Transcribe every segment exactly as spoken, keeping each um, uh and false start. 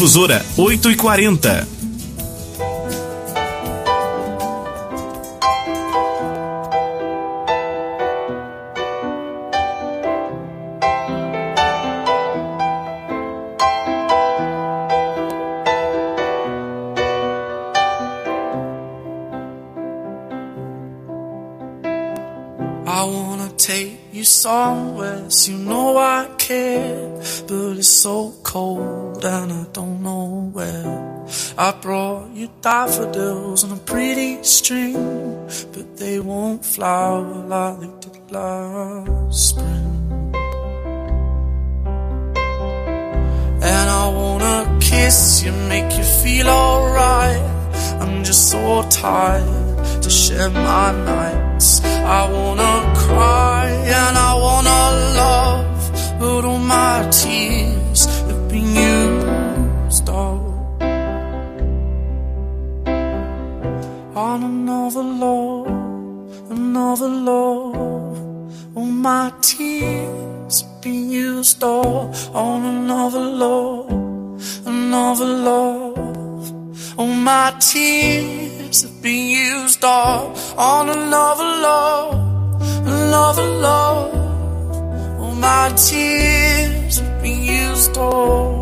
Difusora oito e quarenta. I wanna take you somewhere, so you know I care, but it's so cold and I don't know where. I brought you daffodils on a pretty string, but they won't flower like they did last spring. And I wanna kiss you, make you feel alright. I'm just so tired to share my nights. I wanna cry and I wanna love, but all my tears have been used up on another love, another love. All my tears have been used up on another love, another love. All my tears have been used up on another love, another love. All my tears have been used up.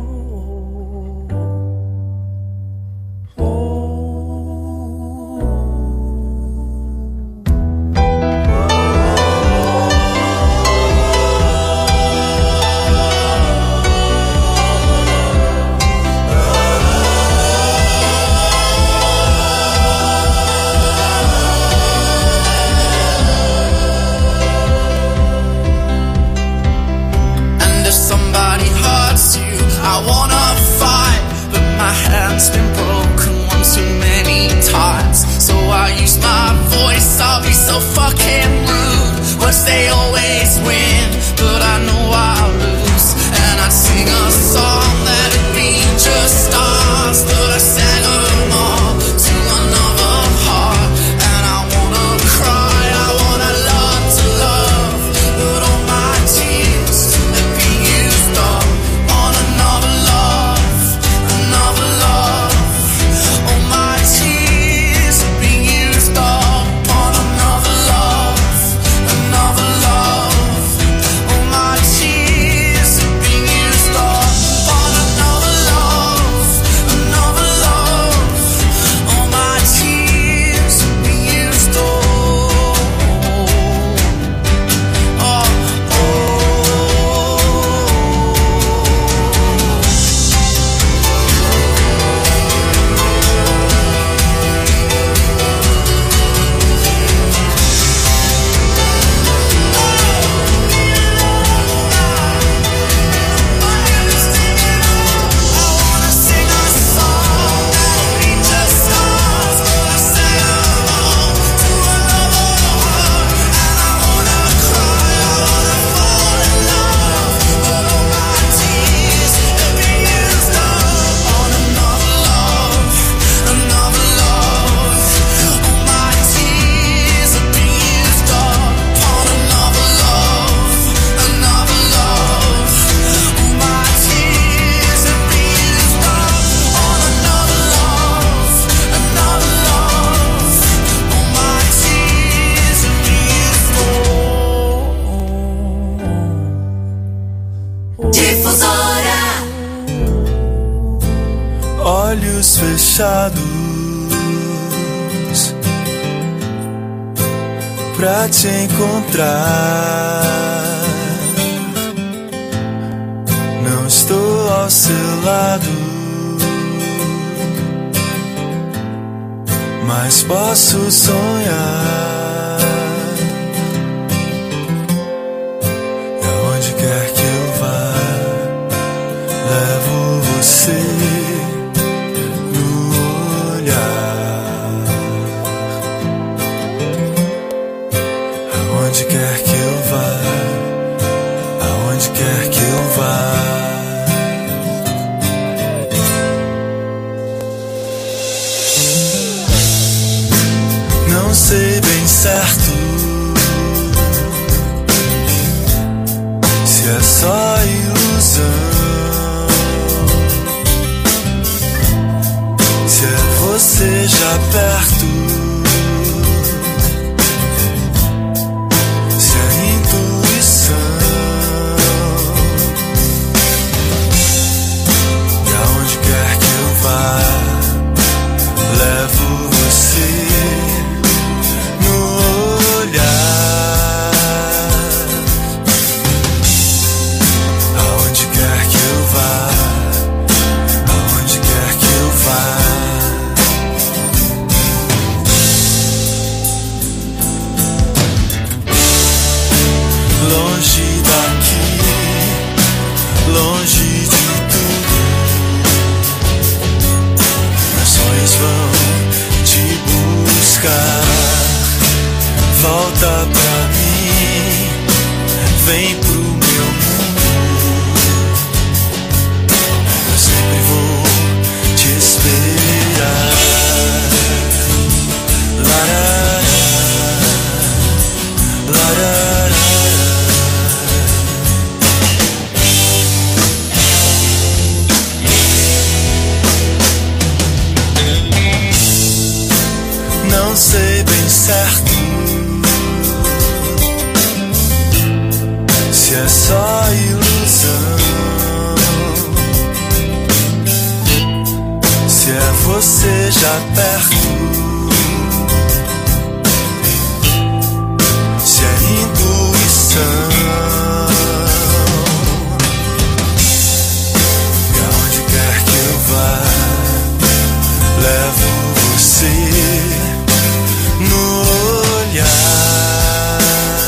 I wanna fight, but my hand's been broken one too many times. So I use my voice, I'll be so fucking rude. Words they always win, but I know I'll lose. And I'd sing a song that'd be just ours, but I sang them all to another heart. And I wanna cry, I wanna learn to love, but all my tears have been used up on another love, another love. All my tears have been used up on another love, another love. All my tears have been used up on another love, another love. All my tears have been used up. Oh, olhos fechados pra te encontrar. Não estou ao seu lado, mas posso sonhar. E aonde quer que eu vá, levo você no olhar. Aonde quer que eu vá, aonde quer que eu vá. Não sei bem se certo. Se é só ilusão, se é você já perto, se é intuição. E aonde quer que eu vá, levo você no olhar.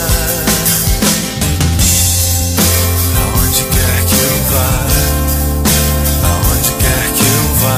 Aonde quer que eu vá, aonde quer que eu vá.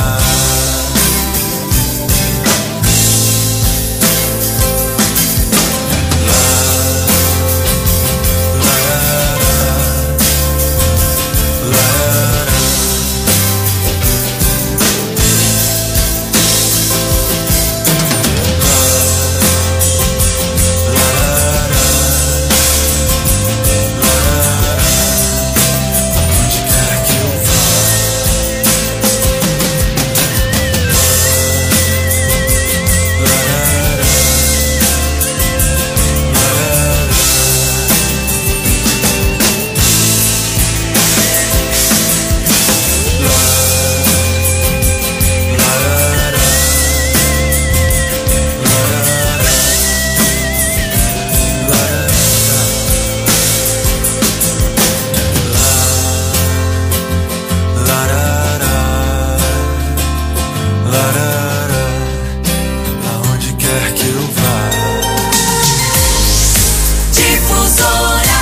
Aonde quer que eu vá. Difusora.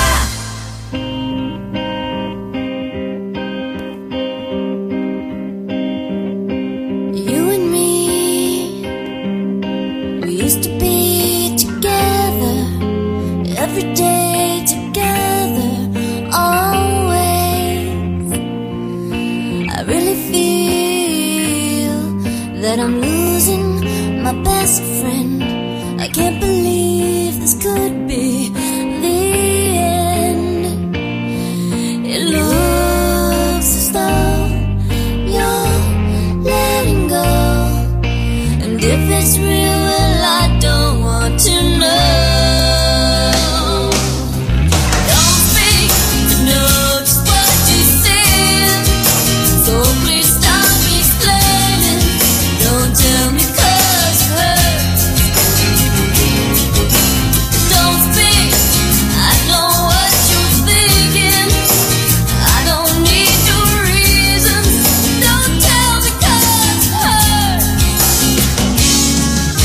You and me, we used to be together, every day together, always. I really feel that I'm losing my best friend. I can't believe this could be the end. It looks as though you're letting go, and if it's real, well, I don't want to know. Don't speak to know just what you said, so please stop explaining. Don't tell me 'cause it hurts. Don't speak, I know what you're thinking. I don't need your reasons. Don't tell me 'cause it hurts.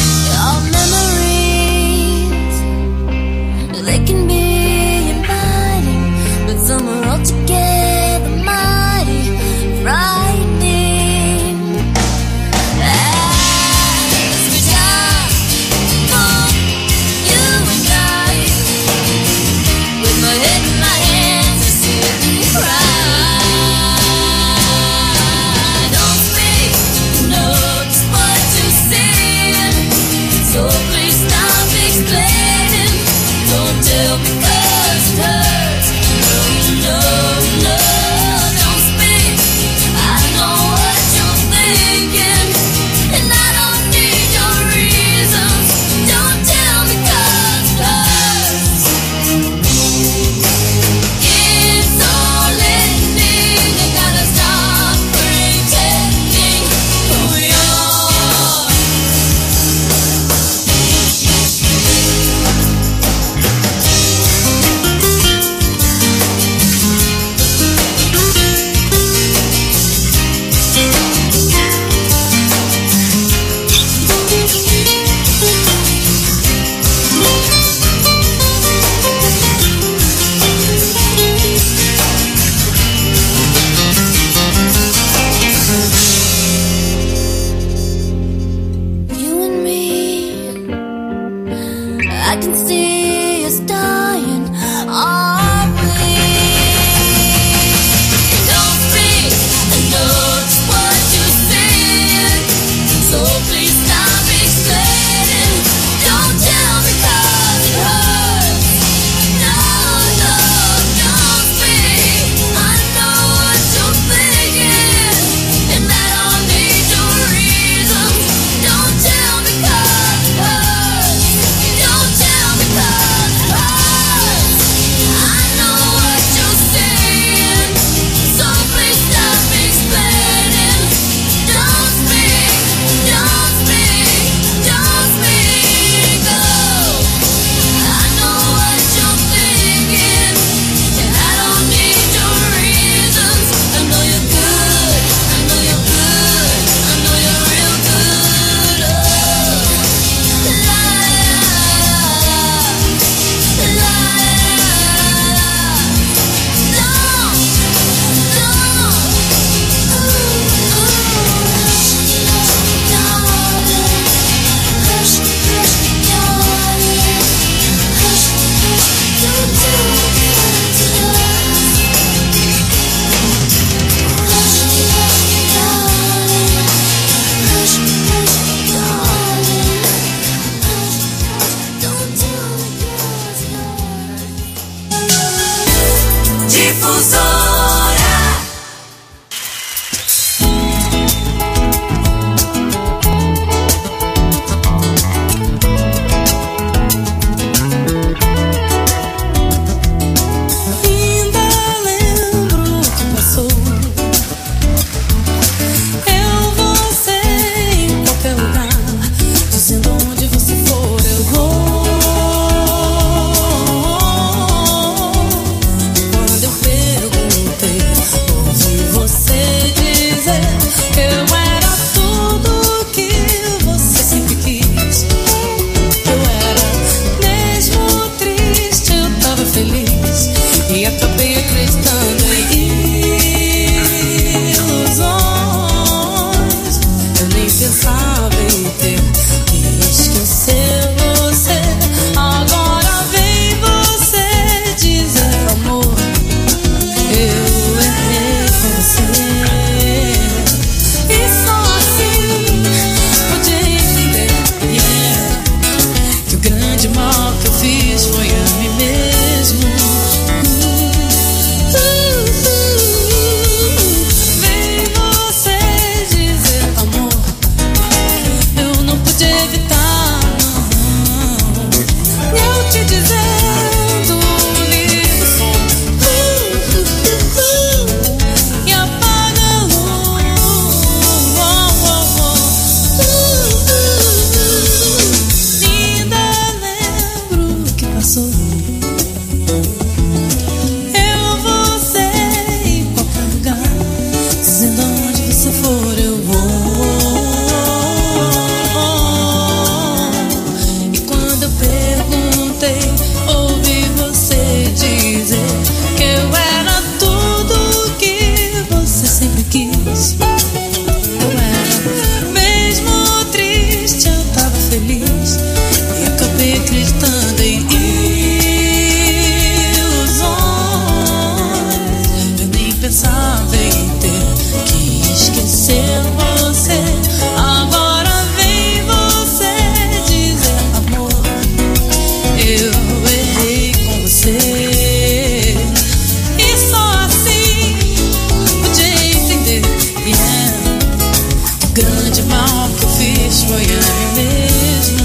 Goiânia mesmo.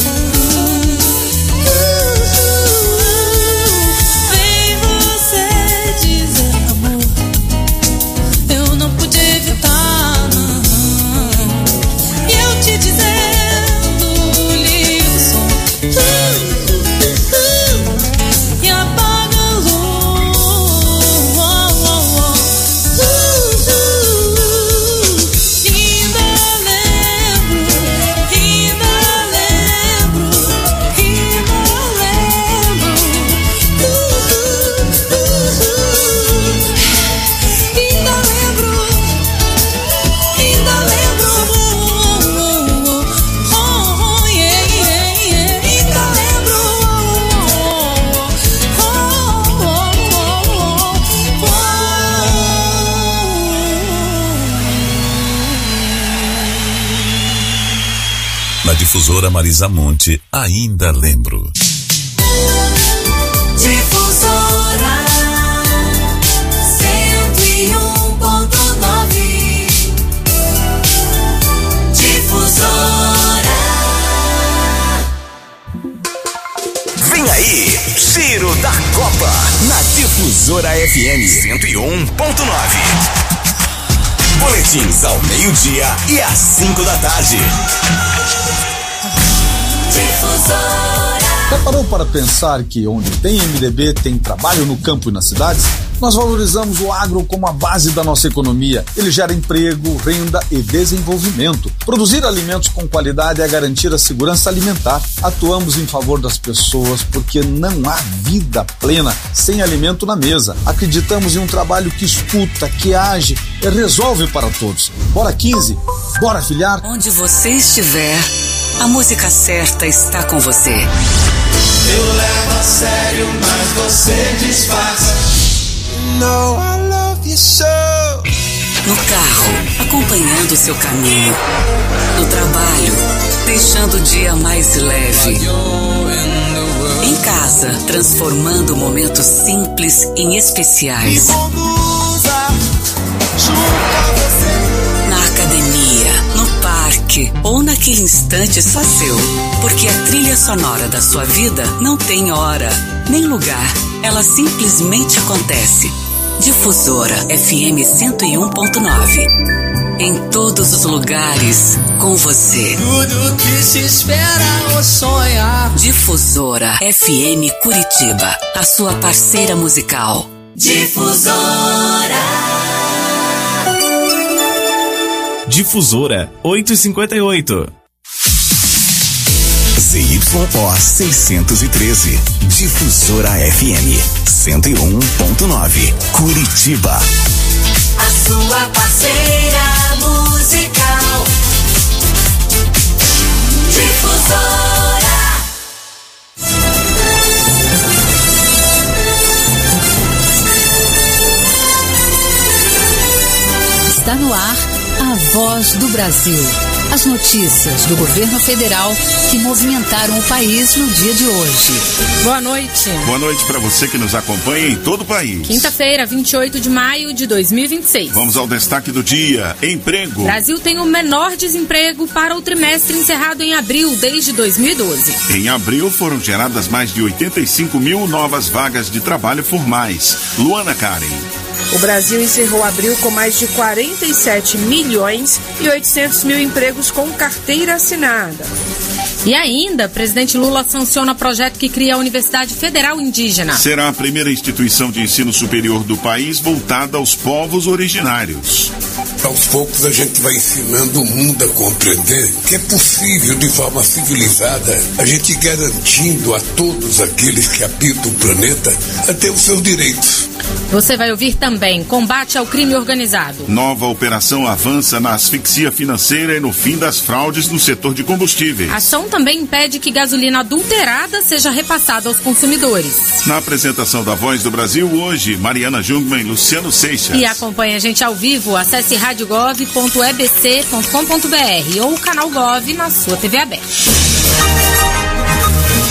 Vem você dizer, amor, eu não pude evitar, não. E eu te dizendo, liga o som. E apaga a luz. Ainda lembro, ainda lembro, ainda lembro. Ainda lembro, ainda lembro. Oh, oh, yeah, yeah, yeah. Ainda lembro. Oh, oh, oh, Na Difusora Marisa Monte, ainda lembro. Difusora cento e um ponto nove. Difusora. Vem aí, Giro da Copa, na Difusora F M cento e um ponto nove. Boletins ao meio-dia e às cinco da tarde. Difusora. Já parou para pensar que onde tem M D B tem trabalho no campo e nas cidades? Nós valorizamos o agro como a base da nossa economia. Ele gera emprego, renda e desenvolvimento. Produzir alimentos com qualidade é garantir a segurança alimentar. Atuamos em favor das pessoas porque não há vida plena sem alimento na mesa. Acreditamos em um trabalho que escuta, que age e resolve para todos. Bora quinze, bora filiar. Onde você estiver, a música certa está com você. Eu levo a sério, mas você disfarça. No, I love you so. No carro, acompanhando o seu caminho. No trabalho, deixando o dia mais leve. Em casa, transformando momentos simples em especiais. Na academia, no parque ou naquele instante só seu. Porque a trilha sonora da sua vida não tem hora, nem lugar. Ela simplesmente acontece. Difusora F M cento e um ponto nove. Em todos os lugares, com você. tudo que se espera ou sonhar. Difusora F M Curitiba, a sua parceira musical. Difusora. Difusora oito e cinquenta e oito. Z Y O seiscentos e treze. Difusora F M cento e um ponto nove. Curitiba. A sua parceira musical. Difusora. Está no ar a Voz do Brasil. As notícias do governo federal que movimentaram o país no dia de hoje. Boa noite. Boa noite para você que nos acompanha em todo o país. Quinta-feira, vinte e oito de maio de dois mil e vinte e seis. Vamos ao destaque do dia. Emprego. Brasil tem o menor desemprego para o trimestre encerrado em abril desde dois mil e doze. Em abril foram geradas mais de oitenta e cinco mil novas vagas de trabalho formais. Luana Karen. O Brasil encerrou abril com mais de quarenta e sete milhões e oitocentos mil empregos com carteira assinada. E ainda, presidente Lula sanciona projeto que cria a Universidade Federal Indígena. Será a primeira instituição de ensino superior do país voltada aos povos originários. Aos poucos a gente vai ensinando o mundo a compreender que é possível, de forma civilizada, a gente garantindo a todos aqueles que habitam o planeta a ter os seus direitos. Você vai ouvir também combate ao crime organizado. Nova operação avança na asfixia financeira e no fim das fraudes no setor de combustíveis. A ação também impede que gasolina adulterada seja repassada aos consumidores. Na apresentação da Voz do Brasil, hoje, Mariana Jungmann e Luciano Seixas. E acompanhe a gente ao vivo, acesse rádio gov ponto e b c ponto com ponto b r ou o canal Gov na sua T V aberta.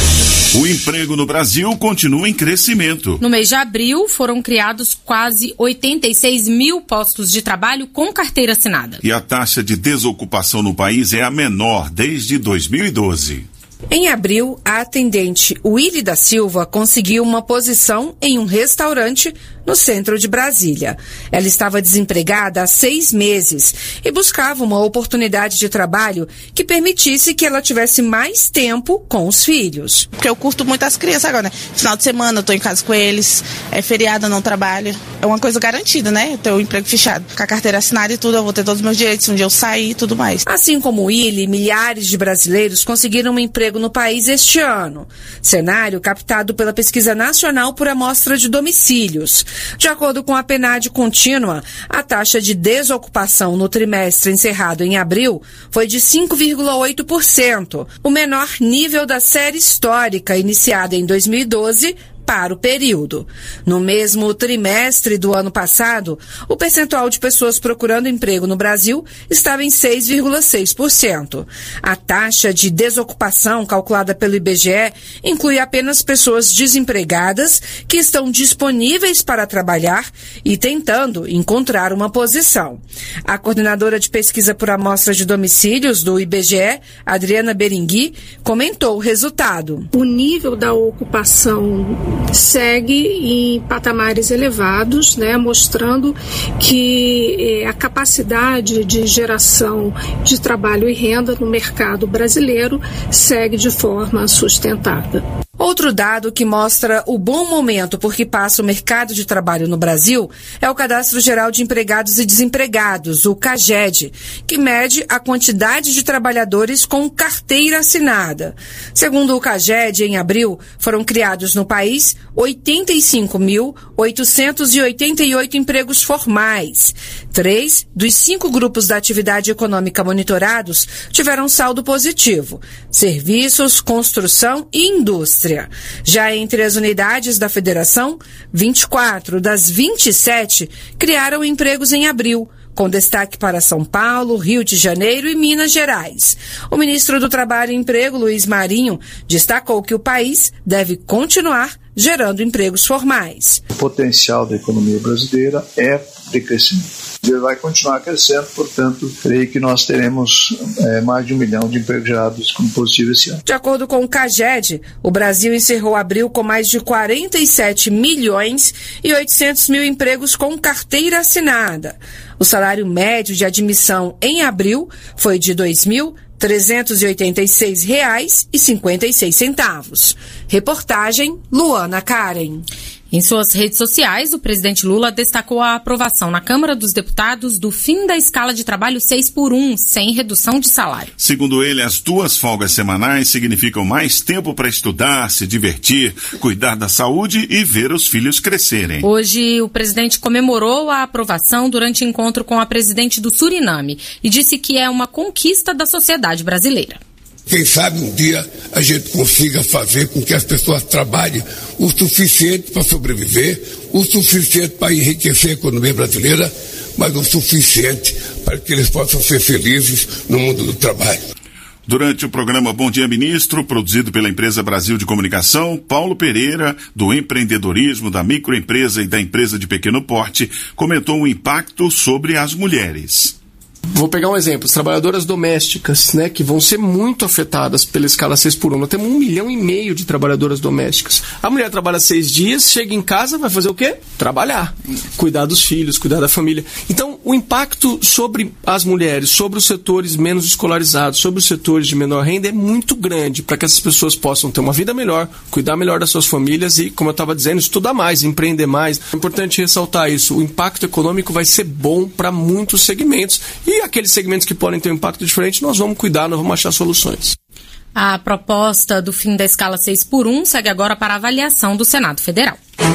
O emprego no Brasil continua em crescimento. No mês de abril, foram criados quase oitenta e seis mil postos de trabalho com carteira assinada. E a taxa de desocupação no país é a menor desde dois mil e doze. Em abril, a atendente Willy da Silva conseguiu uma posição em um restaurante no centro de Brasília. Ela estava desempregada há seis meses e buscava uma oportunidade de trabalho que permitisse que ela tivesse mais tempo com os filhos. Porque eu curto muito as crianças agora, né? Final de semana eu tô em casa com eles, é feriado, eu não trabalho. É uma coisa garantida, né? Ter o emprego fechado. Com a carteira assinada e tudo, eu vou ter todos os meus direitos, um dia eu sair e tudo mais. Assim como Willy, milhares de brasileiros conseguiram um emprego no país este ano. Cenário captado pela Pesquisa Nacional por Amostra de Domicílios. De acordo com a PNAD contínua, a taxa de desocupação no trimestre encerrado em abril foi de cinco vírgula oito por cento, o menor nível da série histórica iniciada em dois mil e doze para o período. No mesmo trimestre do ano passado, o percentual de pessoas procurando emprego no Brasil estava em seis vírgula seis por cento. A taxa de desocupação calculada pelo I B G E inclui apenas pessoas desempregadas que estão disponíveis para trabalhar e tentando encontrar uma posição. A coordenadora de pesquisa por amostra de domicílios do I B G E, Adriana Berengui, comentou o resultado. O nível da ocupação segue em patamares elevados, né, mostrando que eh, a capacidade de geração de trabalho e renda no mercado brasileiro segue de forma sustentada. Outro dado que mostra o bom momento por que passa o mercado de trabalho no Brasil é o Cadastro Geral de Empregados e Desempregados, o CAGED, que mede a quantidade de trabalhadores com carteira assinada. Segundo o CAGED, em abril, foram criados no país oitenta e cinco mil oitocentos e oitenta e oito empregos formais. Três dos cinco grupos da atividade econômica monitorados tiveram saldo positivo: serviços, construção e indústria. Já entre as unidades da federação, vinte e quatro das vinte e sete criaram empregos em abril, com destaque para São Paulo, Rio de Janeiro e Minas Gerais. O ministro do Trabalho e Emprego, Luiz Marinho, destacou que o país deve continuar gerando empregos formais. O potencial da economia brasileira é de crescimento. Ele vai continuar crescendo, portanto, creio que nós teremos é, mais de um milhão de empregos gerados como positivo esse ano. De acordo com o CAGED, o Brasil encerrou abril com mais de quarenta e sete milhões e oitocentos mil empregos com carteira assinada. O salário médio de admissão em abril foi de dois mil trezentos e oitenta e seis reais e cinquenta e seis centavos. Reportagem Luana Karen. Em suas redes sociais, o presidente Lula destacou a aprovação na Câmara dos Deputados do fim da escala de trabalho seis por um, sem redução de salário. Segundo ele, as duas folgas semanais significam mais tempo para estudar, se divertir, cuidar da saúde e ver os filhos crescerem. Hoje, o presidente comemorou a aprovação durante encontro com a presidente do Suriname e disse que é uma conquista da sociedade brasileira. Quem sabe um dia a gente consiga fazer com que as pessoas trabalhem o suficiente para sobreviver, o suficiente para enriquecer a economia brasileira, mas o suficiente para que eles possam ser felizes no mundo do trabalho. Durante o programa Bom Dia Ministro, produzido pela Empresa Brasil de Comunicação, Paulo Pereira, do empreendedorismo, da microempresa e da empresa de pequeno porte, comentou o impacto sobre as mulheres. Vou pegar um exemplo, as trabalhadoras domésticas, né, que vão ser muito afetadas pela escala seis por um. Nós temos um milhão e meio de trabalhadoras domésticas. A mulher trabalha seis dias, chega em casa, vai fazer o quê? Trabalhar. Cuidar dos filhos, cuidar da família. Então, o impacto sobre as mulheres, sobre os setores menos escolarizados, sobre os setores de menor renda é muito grande para que essas pessoas possam ter uma vida melhor, cuidar melhor das suas famílias e, como eu estava dizendo, estudar mais, empreender mais. É importante ressaltar isso. O impacto econômico vai ser bom para muitos segmentos. E aqueles segmentos que podem ter um impacto diferente, nós vamos cuidar, nós vamos achar soluções. A proposta do fim da escala seis por um segue agora para avaliação do Senado Federal.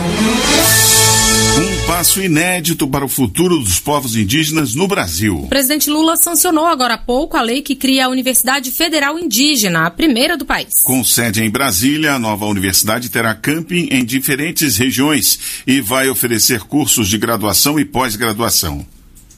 Um passo inédito para o futuro dos povos indígenas no Brasil. O presidente Lula sancionou agora há pouco a lei que cria a Universidade Federal Indígena, a primeira do país. Com sede em Brasília, a nova universidade terá camping em diferentes regiões e vai oferecer cursos de graduação e pós-graduação.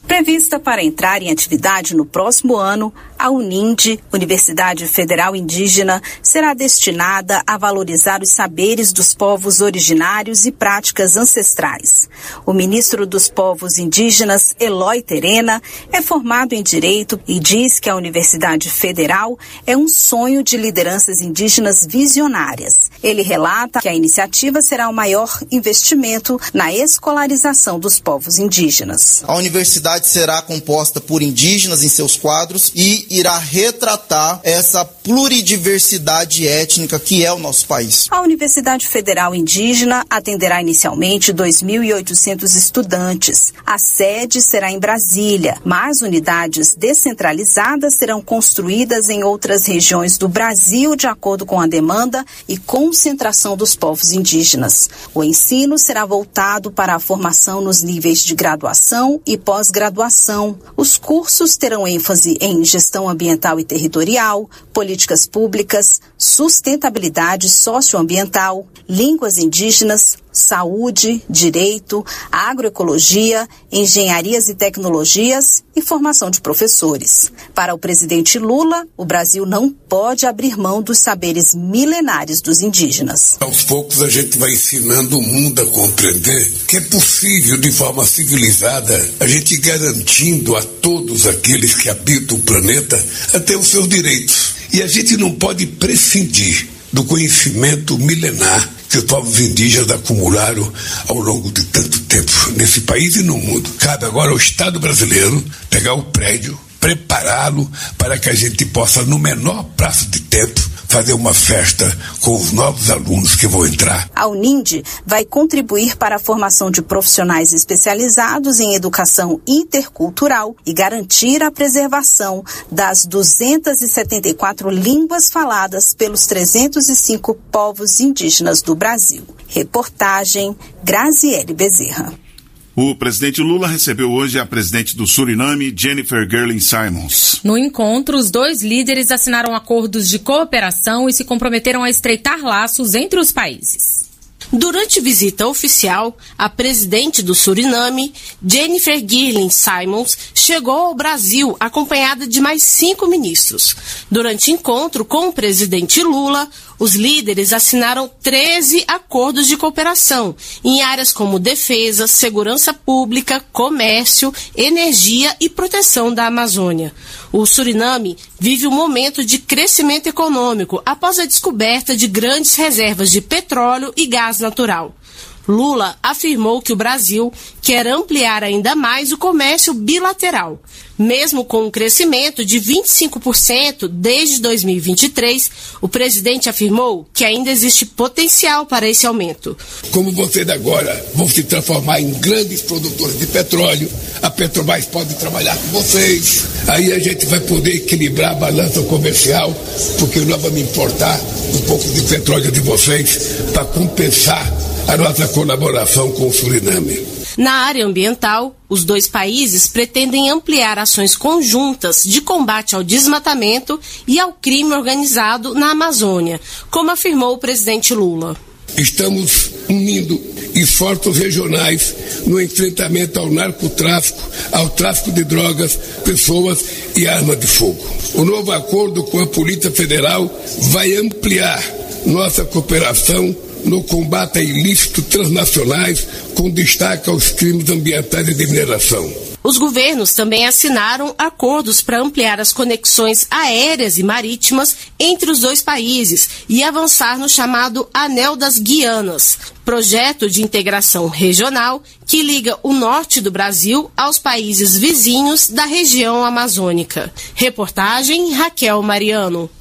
Prevista para entrar em atividade no próximo ano, a UNINDE, Universidade Federal Indígena, será destinada a valorizar os saberes dos povos originários e práticas ancestrais. O ministro dos Povos Indígenas, Eloy Terena, é formado em Direito e diz que a Universidade Federal é um sonho de lideranças indígenas visionárias. Ele relata que a iniciativa será o maior investimento na escolarização dos povos indígenas. A universidade será composta por indígenas em seus quadros e irá retratar essa pluridiversidade étnica que é o nosso país. A Universidade Federal Indígena atenderá inicialmente dois mil e oitocentos estudantes. A sede será em Brasília, mas unidades descentralizadas serão construídas em outras regiões do Brasil de acordo com a demanda e concentração dos povos indígenas. O ensino será voltado para a formação nos níveis de graduação e pós-graduação. Os cursos terão ênfase em gestão ambiental e territorial, políticas públicas, sustentabilidade socioambiental, línguas indígenas, saúde, direito, agroecologia, engenharias e tecnologias e formação de professores. Para o presidente Lula, o Brasil não pode abrir mão dos saberes milenares dos indígenas. Aos poucos a gente vai ensinando o mundo a compreender que é possível, de forma civilizada, a gente garantindo a todos aqueles que habitam o planeta até os seus direitos. E a gente não pode prescindir do conhecimento milenar que os povos indígenas acumularam ao longo de tanto tempo nesse país e no mundo. Cabe agora ao Estado brasileiro pegar o prédio, prepará-lo para que a gente possa, no menor prazo de tempo, fazer uma festa com os novos alunos que vão entrar. A UNINDE vai contribuir para a formação de profissionais especializados em educação intercultural e garantir a preservação das duzentas e setenta e quatro línguas faladas pelos trezentos e cinco povos indígenas do Brasil. Reportagem Graziele Bezerra. O presidente Lula recebeu hoje a presidente do Suriname, Jennifer Gerling Simons. No encontro, os dois líderes assinaram acordos de cooperação e se comprometeram a estreitar laços entre os países. Durante visita oficial, a presidente do Suriname, Jennifer Gerling Simons, chegou ao Brasil acompanhada de mais cinco ministros. Durante encontro com o presidente Lula, os líderes assinaram treze acordos de cooperação em áreas como defesa, segurança pública, comércio, energia e proteção da Amazônia. O Suriname vive um momento de crescimento econômico após a descoberta de grandes reservas de petróleo e gás natural. Lula afirmou que o Brasil quer ampliar ainda mais o comércio bilateral. Mesmo com um crescimento de vinte e cinco por cento desde dois mil e vinte e três, o presidente afirmou que ainda existe potencial para esse aumento. Como vocês agora vão se transformar em grandes produtores de petróleo, a Petrobras pode trabalhar com vocês. Aí a gente vai poder equilibrar a balança comercial, porque nós vamos importar um pouco de petróleo de vocês para compensar a nossa colaboração com o Suriname. Na área ambiental, os dois países pretendem ampliar ações conjuntas de combate ao desmatamento e ao crime organizado na Amazônia, como afirmou o presidente Lula. Estamos unindo esforços regionais no enfrentamento ao narcotráfico, ao tráfico de drogas, pessoas e armas de fogo. O novo acordo com a Polícia Federal vai ampliar nossa cooperação no combate a ilícitos transnacionais, com destaque aos crimes ambientais e de mineração. Os governos também assinaram acordos para ampliar as conexões aéreas e marítimas entre os dois países e avançar no chamado Anel das Guianas, projeto de integração regional que liga o norte do Brasil aos países vizinhos da região amazônica. Reportagem Raquel Mariano.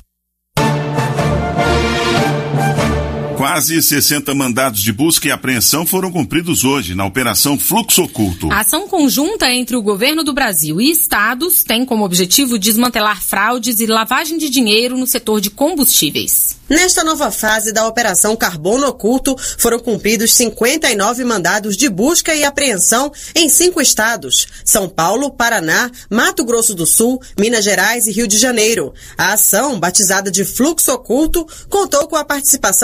Quase sessenta mandados de busca e apreensão foram cumpridos hoje na Operação Fluxo Oculto. A ação conjunta entre o governo do Brasil e estados tem como objetivo desmantelar fraudes e lavagem de dinheiro no setor de combustíveis. Nesta nova fase da Operação Carbono Oculto, foram cumpridos cinquenta e nove mandados de busca e apreensão em cinco estados: São Paulo, Paraná, Mato Grosso do Sul, Minas Gerais e Rio de Janeiro. A ação, batizada de Fluxo Oculto, contou com a participação de órgãos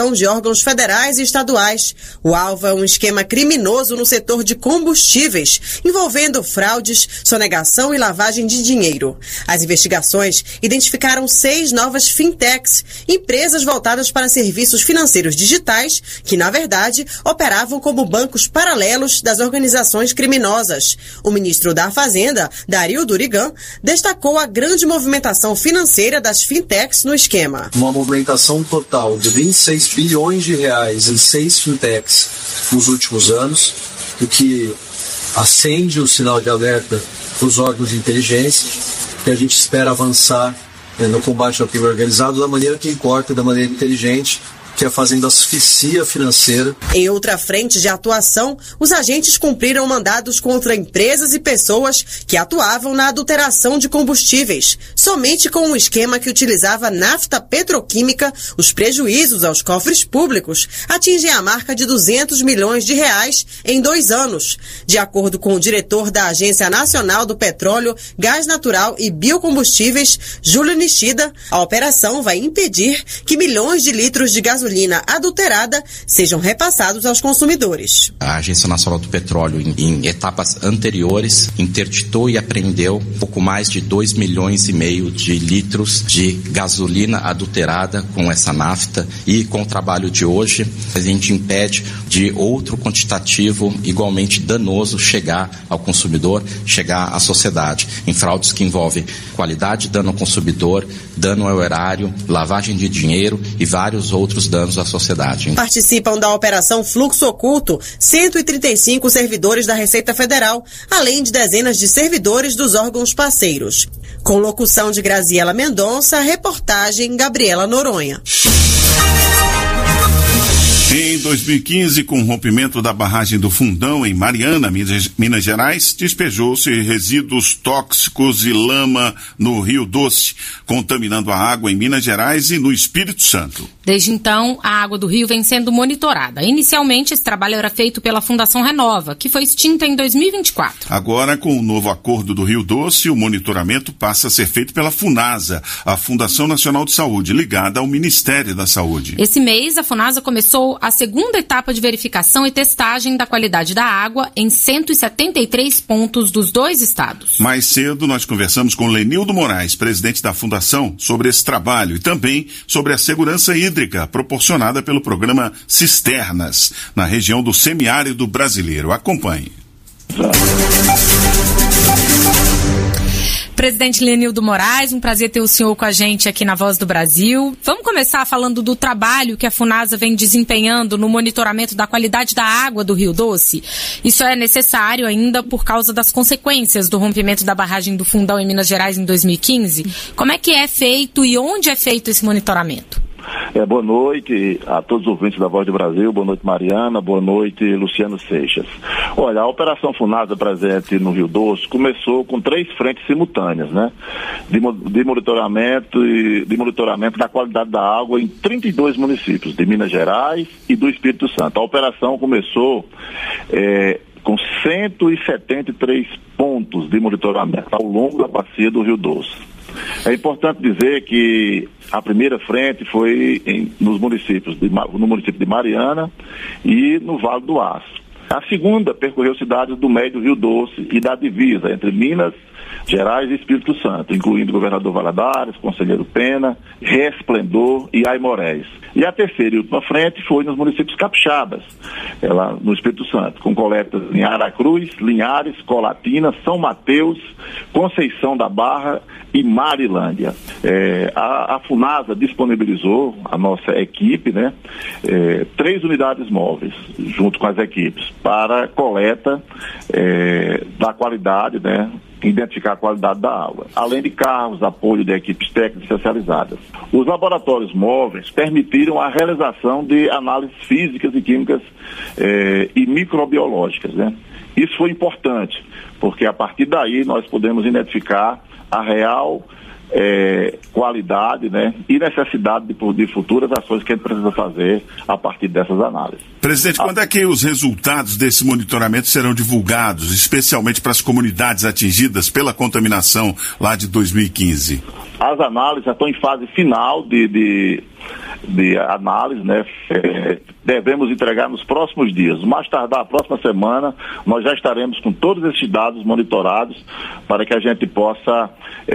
órgãos federais e estaduais. O alvo é um esquema criminoso no setor de combustíveis, envolvendo fraudes, sonegação e lavagem de dinheiro. As investigações identificaram seis novas fintechs, empresas voltadas para serviços financeiros digitais, que, na verdade, operavam como bancos paralelos das organizações criminosas. O ministro da Fazenda, Dario Durigan, destacou a grande movimentação financeira das fintechs no esquema. Uma movimentação total de vinte e seis bilhões de reais em seis fintechs nos últimos anos, o que acende o sinal de alerta para os órgãos de inteligência, que a gente espera avançar né, no combate ao crime organizado da maneira que importa, da maneira inteligente, que é fazendo asfixia financeira. Em outra frente de atuação, os agentes cumpriram mandados contra empresas e pessoas que atuavam na adulteração de combustíveis. Somente com um esquema que utilizava nafta petroquímica, os prejuízos aos cofres públicos atingem a marca de duzentos milhões de reais em dois anos. De acordo com o diretor da Agência Nacional do Petróleo, Gás Natural e Biocombustíveis, Júlio Nishida, a operação vai impedir que milhões de litros de gasolina gasolina adulterada sejam repassados aos consumidores. A Agência Nacional do Petróleo, em, em etapas anteriores, interditou e apreendeu pouco mais de dois milhões e meio de litros de gasolina adulterada com essa nafta, e com o trabalho de hoje a gente impede de outro quantitativo igualmente danoso chegar ao consumidor, chegar à sociedade, em fraudes que envolvem qualidade, dano ao consumidor, dano ao erário, lavagem de dinheiro e vários outros danos à sociedade. Participam da operação Fluxo Oculto cento e trinta e cinco servidores da Receita Federal, além de dezenas de servidores dos órgãos parceiros. Com locução de Graziela Mendonça, reportagem Gabriela Noronha. Em dois mil e quinze, com o rompimento da barragem do Fundão, em Mariana, Minas Gerais, despejou-se resíduos tóxicos e lama no Rio Doce, contaminando a água em Minas Gerais e no Espírito Santo. Desde então, a água do rio vem sendo monitorada. Inicialmente, esse trabalho era feito pela Fundação Renova, que foi extinta em dois mil e vinte e quatro. Agora, com o novo acordo do Rio Doce, o monitoramento passa a ser feito pela FUNASA, a Fundação Nacional de Saúde, ligada ao Ministério da Saúde. Esse mês, a FUNASA começou a segunda etapa de verificação e testagem da qualidade da água em cento e setenta e três pontos dos dois estados. Mais cedo, nós conversamos com Lenildo Moraes, presidente da Fundação, sobre esse trabalho e também sobre a segurança hídrica proporcionada pelo programa Cisternas, na região do semiárido brasileiro. Acompanhe. Presidente Lenildo Moraes, um prazer ter o senhor com a gente aqui na Voz do Brasil. Vamos começar falando do trabalho que a FUNASA vem desempenhando no monitoramento da qualidade da água do Rio Doce. Isso é necessário ainda por causa das consequências do rompimento da barragem do Fundão em Minas Gerais em dois mil e quinze. Como é que é feito e onde é feito esse monitoramento? É, boa noite a todos os ouvintes da Voz do Brasil, boa noite Mariana, boa noite Luciano Seixas. Olha, a Operação FUNASA presente no Rio Doce começou com três frentes simultâneas, né? De, de, monitoramento, e, de monitoramento da qualidade da água em trinta e dois municípios de Minas Gerais e do Espírito Santo. A operação começou é, com cento e setenta e três pontos de monitoramento ao longo da bacia do Rio Doce. É importante dizer que a primeira frente foi em, nos municípios de, no município de Mariana e no Vale do Aço. A segunda percorreu cidades do Médio Rio Doce e da divisa entre Minas Gerais e Espírito Santo, incluindo Governador Valadares, Conselheiro Pena, Resplendor e Aimorés. E a terceira e última frente foi nos municípios capixabas, é lá no Espírito Santo, com coletas em Aracruz, Linhares, Colatina, São Mateus, Conceição da Barra e Marilândia. É, a, a FUNASA disponibilizou, a nossa equipe, né, é, três unidades móveis, junto com as equipes, para coleta é, da qualidade, né, identificar a qualidade da água, além de carros, apoio de equipes técnicas especializadas. Os laboratórios móveis permitiram a realização de análises físicas e químicas eh, e microbiológicas, né? Isso foi importante, porque a partir daí nós podemos identificar a real É, qualidade, né, e necessidade de, de futuras ações que a gente precisa fazer a partir dessas análises. Presidente, quando é que os resultados desse monitoramento serão divulgados, especialmente para as comunidades atingidas pela contaminação lá de dois mil e quinze? As análises já estão em fase final de, de, de análise, né? É, devemos entregar nos próximos dias. Mais tardar a próxima semana, nós já estaremos com todos esses dados monitorados para que a gente possa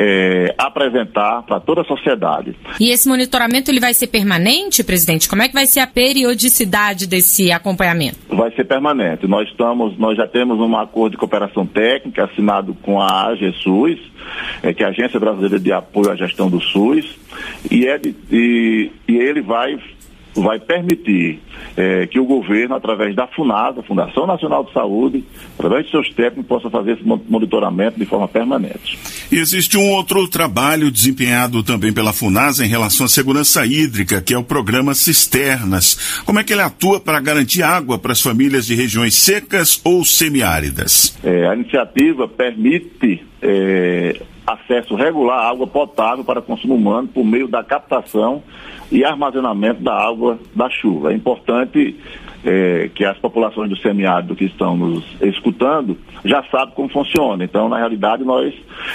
é, apresentar para toda a sociedade. E esse monitoramento ele vai ser permanente, presidente? Como é que vai ser a periodicidade desse acompanhamento? Vai ser permanente. Nós estamos, nós já temos um acordo de cooperação técnica assinado com a AGESUS, é, que é a Agência Brasileira de Apoio à Gestão do SUS, e, é de, e, e ele vai vai permitir é, que o governo, através da FUNASA, Fundação Nacional de Saúde, através de seus técnicos, possa fazer esse monitoramento de forma permanente. E existe um outro trabalho desempenhado também pela FUNASA em relação à segurança hídrica, que é o programa Cisternas. Como é que ele atua para garantir água para as famílias de regiões secas ou semiáridas? É, a iniciativa permite é, acesso regular à água potável para consumo humano por meio da captação e armazenamento da água da chuva. É importante é, que as populações do semiárido que estão nos escutando já sabem como funciona. Então, na realidade, nós,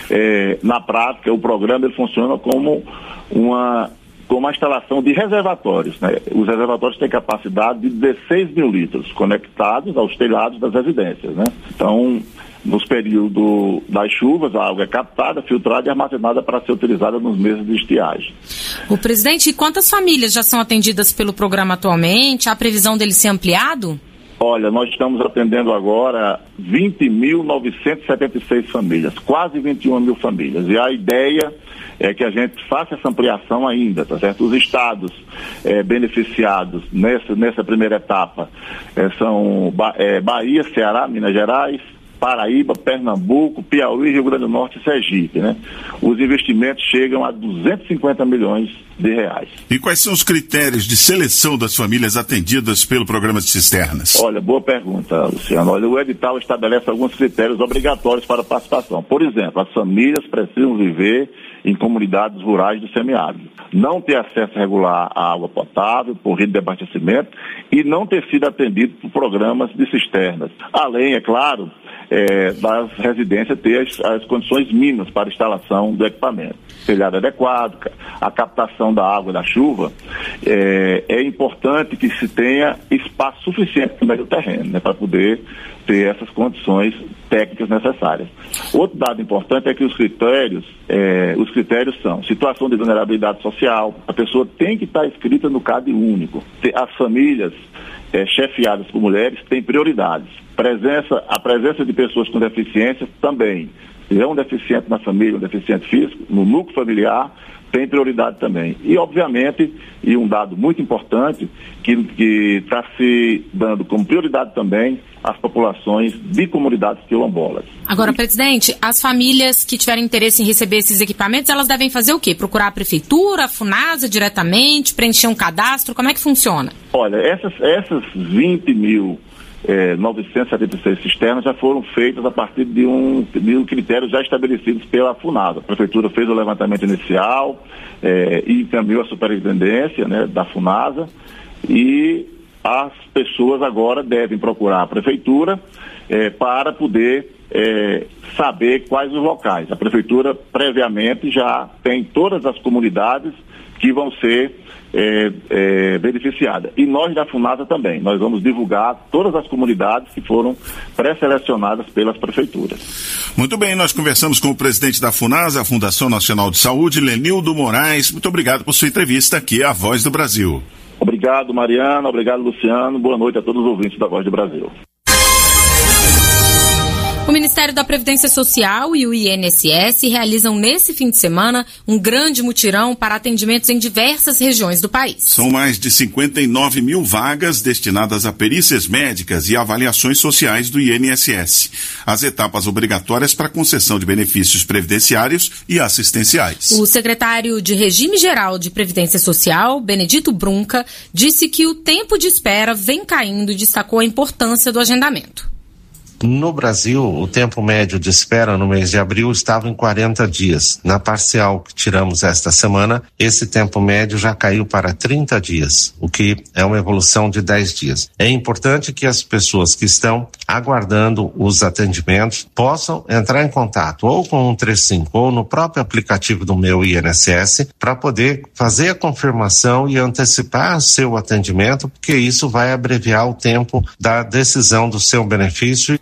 é, na prática, o programa ele funciona como uma, como uma instalação de reservatórios, né? Os reservatórios têm capacidade de dezesseis mil litros conectados aos telhados das residências, né? Então, nos períodos das chuvas, a água é captada, filtrada e armazenada para ser utilizada nos meses de estiagem. O presidente, quantas famílias já são atendidas pelo programa atualmente? Há a previsão dele ser ampliado? Olha, nós estamos atendendo agora vinte mil novecentas e setenta e seis famílias, quase vinte e uma mil famílias. E a ideia é que a gente faça essa ampliação ainda, tá certo? Os estados é, beneficiados nessa, nessa primeira etapa é, são é, Bahia, Ceará, Minas Gerais, Paraíba, Pernambuco, Piauí, Rio Grande do Norte e Sergipe, né? Os investimentos chegam a duzentos e cinquenta milhões de reais. E quais são os critérios de seleção das famílias atendidas pelo programa de cisternas? Olha, boa pergunta, Luciano. Olha, o edital estabelece alguns critérios obrigatórios para a participação. Por exemplo, as famílias precisam viver em comunidades rurais do semiárido, não ter acesso regular à água potável por rede de abastecimento e não ter sido atendido por programas de cisternas. Além, é claro, é, das residências ter as, as condições mínimas para a instalação do equipamento. Telhado adequado, a captação da água da chuva, é, é importante que se tenha espaço suficiente no meio do terreno, né, para poder ter essas condições técnicas necessárias. Outro dado importante é que os critérios, é, os critérios são situação de vulnerabilidade social, a pessoa tem que estar inscrita no CAD único. As famílias é, chefiadas por mulheres têm prioridades. Presença, a presença de pessoas com deficiência também. Se é um deficiente na família, um deficiente físico, no núcleo familiar, tem prioridade também. E, obviamente, e um dado muito importante, que está se dando como prioridade também as populações de comunidades quilombolas. Agora, presidente, as famílias que tiverem interesse em receber esses equipamentos, elas devem fazer o quê? Procurar a prefeitura, a FUNASA diretamente, preencher um cadastro? Como é que funciona? Olha, essas, essas vinte mil... É, novecentas e setenta e seis cisternas já foram feitas a partir de um, de um critério já estabelecidos pela FUNASA. A prefeitura fez o levantamento inicial é, e encaminhou a superintendência, né, da FUNASA, e as pessoas agora devem procurar a prefeitura é, para poder é, saber quais os locais. A prefeitura previamente já tem todas as comunidades que vão ser É, é, beneficiada. E nós da FUNASA também. Nós vamos divulgar todas as comunidades que foram pré-selecionadas pelas prefeituras. Muito bem, nós conversamos com o presidente da FUNASA, a Fundação Nacional de Saúde, Lenildo Moraes. Muito obrigado por sua entrevista aqui à Voz do Brasil. Obrigado, Mariana. Obrigado, Luciano. Boa noite a todos os ouvintes da Voz do Brasil. O Ministério da Previdência Social e o I N S S realizam nesse fim de semana um grande mutirão para atendimentos em diversas regiões do país. São mais de cinquenta e nove mil vagas destinadas a perícias médicas e avaliações sociais do I N S S. As etapas obrigatórias para concessão de benefícios previdenciários e assistenciais. O secretário de Regime Geral de Previdência Social, Benedito Brunca, disse que o tempo de espera vem caindo e destacou a importância do agendamento. No Brasil, o tempo médio de espera no mês de abril estava em quarenta dias. Na parcial que tiramos esta semana, esse tempo médio já caiu para trinta dias, o que é uma evolução de dez dias. É importante que as pessoas que estão aguardando os atendimentos possam entrar em contato ou com o cento e trinta e cinco ou no próprio aplicativo do Meu I N S S para poder fazer a confirmação e antecipar seu atendimento, porque isso vai abreviar o tempo da decisão do seu benefício.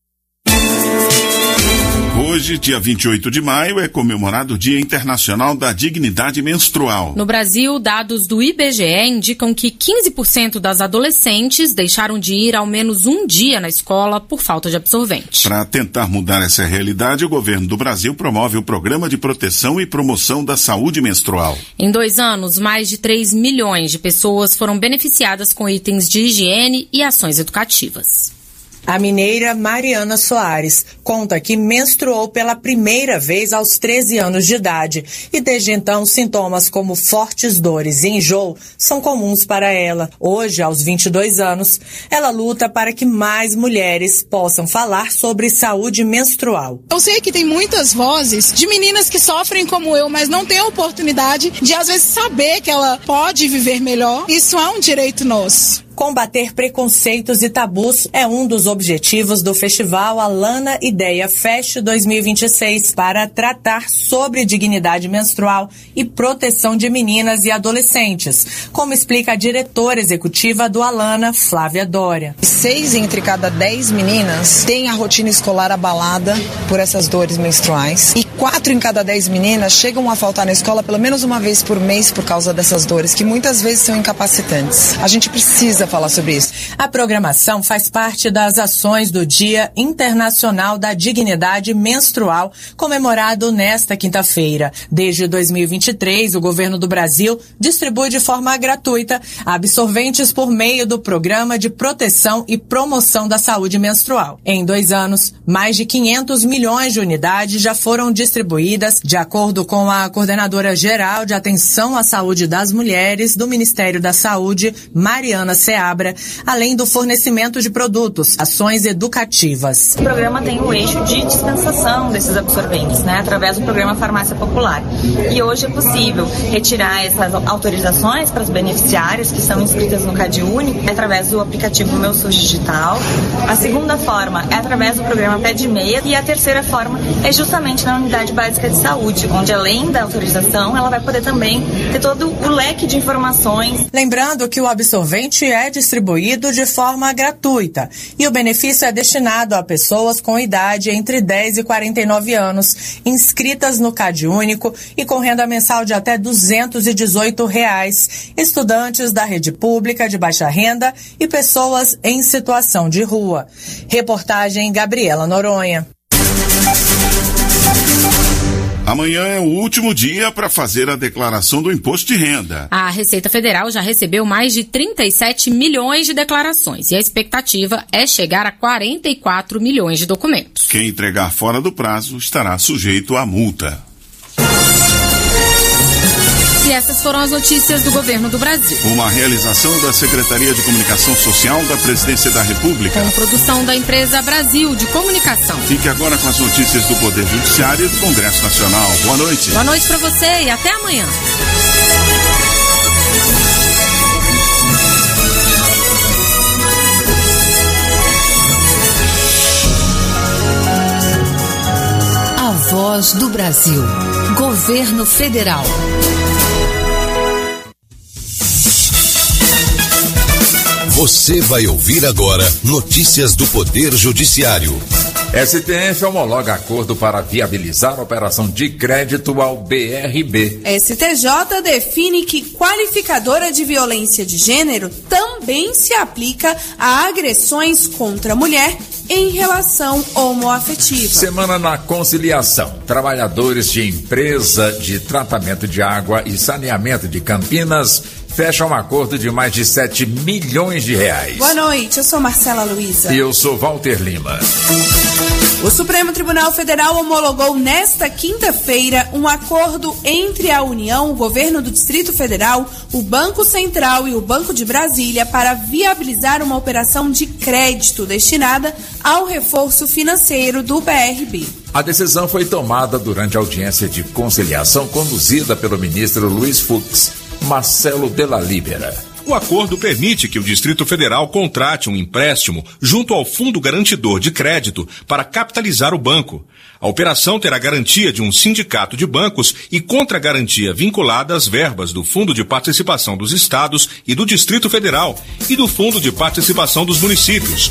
Hoje, dia vinte e oito de maio, é comemorado o Dia Internacional da Dignidade Menstrual. No Brasil, dados do I B G E indicam que quinze por cento das adolescentes deixaram de ir ao menos um dia na escola por falta de absorvente. Para tentar mudar essa realidade, o governo do Brasil promove o Programa de Proteção e Promoção da Saúde Menstrual. Em dois anos, mais de três milhões de pessoas foram beneficiadas com itens de higiene e ações educativas. A mineira Mariana Soares conta que menstruou pela primeira vez aos treze anos de idade e desde então sintomas como fortes dores e enjoo são comuns para ela. Hoje, aos vinte e dois anos, ela luta para que mais mulheres possam falar sobre saúde menstrual. Eu sei que tem muitas vozes de meninas que sofrem como eu, mas não têm a oportunidade de às vezes saber que ela pode viver melhor. Isso é um direito nosso. Combater preconceitos e tabus é um dos objetivos do Festival Alana Ideia Fest dois mil e vinte e seis para tratar sobre dignidade menstrual e proteção de meninas e adolescentes, como explica a diretora executiva do Alana, Flávia Dória. Seis entre cada dez meninas têm a rotina escolar abalada por essas dores menstruais e quatro em cada dez meninas chegam a faltar na escola pelo menos uma vez por mês por causa dessas dores, que muitas vezes são incapacitantes. A gente precisa falar sobre isso. A programação faz parte das ações do Dia Internacional da Dignidade Menstrual, comemorado nesta quinta-feira. Desde dois mil e vinte e três, o governo do Brasil distribui de forma gratuita absorventes por meio do Programa de Proteção e Promoção da Saúde Menstrual. Em dois anos, mais de quinhentos milhões de unidades já foram distribuídas, de acordo com a coordenadora geral de atenção à saúde das mulheres do Ministério da Saúde, Mariana Seabra, além do fornecimento de produtos, ações educativas. O programa tem o eixo de dispensação desses absorventes, né, através do programa Farmácia Popular. E hoje é possível retirar essas autorizações para os beneficiários que são inscritas no CadÚnico através do aplicativo Meu SUS Digital. A segunda forma é através do programa Pé de Meia e a terceira forma é justamente na Unidade Básica de Saúde, onde além da autorização, ela vai poder também ter todo o leque de informações. Lembrando que o absorvente é distribuído de forma gratuita e o benefício é destinado a pessoas com idade entre dez e quarenta e nove anos, inscritas no CadÚnico e com renda mensal de até duzentos e dezoito reais, estudantes da rede pública de baixa renda e pessoas em situação de rua. Reportagem Gabriela Noronha. Amanhã é o último dia para fazer a declaração do imposto de renda. A Receita Federal já recebeu mais de trinta e sete milhões de declarações e a expectativa é chegar a quarenta e quatro milhões de documentos. Quem entregar fora do prazo estará sujeito à multa. E essas foram as notícias do governo do Brasil. Uma realização da Secretaria de Comunicação Social da Presidência da República. Com produção da empresa Brasil de Comunicação. Fique agora com as notícias do Poder Judiciário e do Congresso Nacional. Boa noite. Boa noite para você e até amanhã. A Voz do Brasil. Governo Federal. Você vai ouvir agora notícias do Poder Judiciário. S T F homologa acordo para viabilizar a operação de crédito ao B R B. S T J define que qualificadora de violência de gênero também se aplica a agressões contra a mulher em relação homoafetiva. Semana na conciliação. Trabalhadores de empresa de tratamento de água e saneamento de Campinas fecham um acordo de mais de sete milhões de reais. Boa noite, eu sou Marcela Luiza. E eu sou Walter Lima. O Supremo Tribunal Federal homologou nesta quinta-feira um acordo entre a União, o Governo do Distrito Federal, o Banco Central e o Banco de Brasília para viabilizar uma operação de crédito destinada ao reforço financeiro do B R B. A decisão foi tomada durante a audiência de conciliação conduzida pelo ministro Luiz Fux, Marcelo Della Libera. O acordo permite que o Distrito Federal contrate um empréstimo junto ao Fundo Garantidor de Crédito para capitalizar o banco. A operação terá garantia de um sindicato de bancos e contragarantia vinculada às verbas do Fundo de Participação dos Estados e do Distrito Federal e do Fundo de Participação dos Municípios.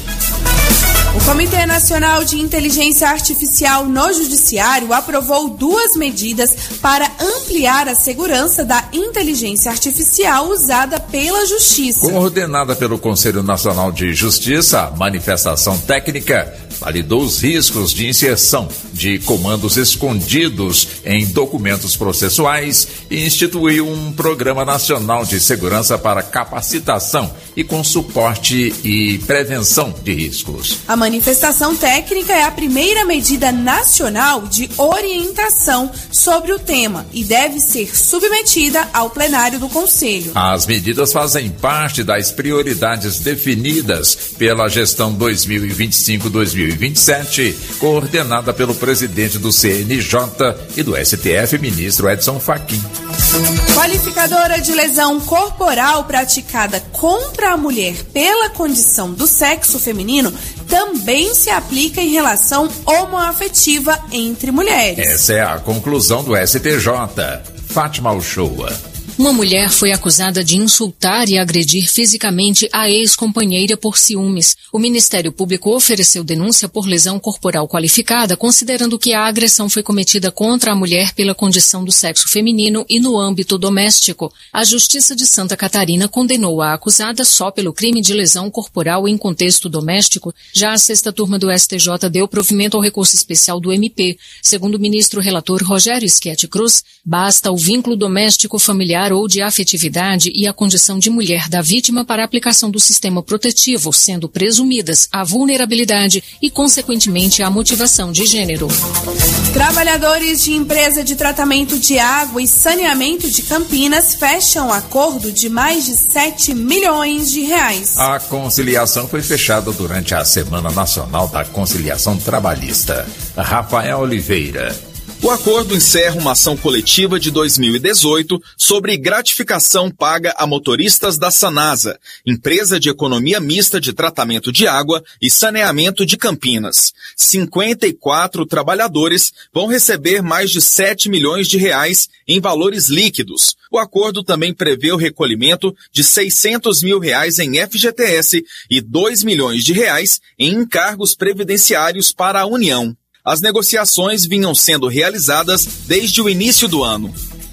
O Comitê Nacional de Inteligência Artificial no Judiciário aprovou duas medidas para ampliar a segurança da inteligência artificial usada pela Justiça. Coordenada pelo Conselho Nacional de Justiça, a manifestação técnica validou os riscos de inserção de comandos escondidos em documentos processuais e instituiu um Programa Nacional de Segurança para capacitação e com suporte e prevenção de riscos. A manifestação técnica é a primeira medida nacional de orientação sobre o tema e deve ser submetida ao plenário do Conselho. As medidas fazem parte das prioridades definidas pela gestão dois mil e vinte e cinco a dois mil e vinte e sete, coordenada pelo presidente do C N J e do S T F, ministro Edson Fachin. Qualificadora de lesão corporal praticada contra a mulher pela condição do sexo feminino também se aplica em relação homoafetiva entre mulheres. Essa é a conclusão do S T J. Fátima Uchoa. Uma mulher foi acusada de insultar e agredir fisicamente a ex-companheira por ciúmes. O Ministério Público ofereceu denúncia por lesão corporal qualificada, considerando que a agressão foi cometida contra a mulher pela condição do sexo feminino e no âmbito doméstico. A Justiça de Santa Catarina condenou a acusada só pelo crime de lesão corporal em contexto doméstico. Já a sexta turma do S T J deu provimento ao recurso especial do M P. Segundo o ministro relator Rogério Schetti Cruz, basta o vínculo doméstico familiar ou de afetividade e a condição de mulher da vítima para a aplicação do sistema protetivo, sendo presumidas a vulnerabilidade e, consequentemente, a motivação de gênero. Trabalhadores de empresa de tratamento de água e saneamento de Campinas fecham acordo de mais de sete milhões de reais. A conciliação foi fechada durante a Semana Nacional da Conciliação Trabalhista. Rafael Oliveira. O acordo encerra uma ação coletiva de dois mil e dezoito sobre gratificação paga a motoristas da Sanasa, empresa de economia mista de tratamento de água e saneamento de Campinas. cinquenta e quatro trabalhadores vão receber mais de sete milhões de reais em valores líquidos. O acordo também prevê o recolhimento de seiscentos mil reais em F G T S e dois milhões de reais em encargos previdenciários para a União. As negociações vinham sendo realizadas desde o início do ano.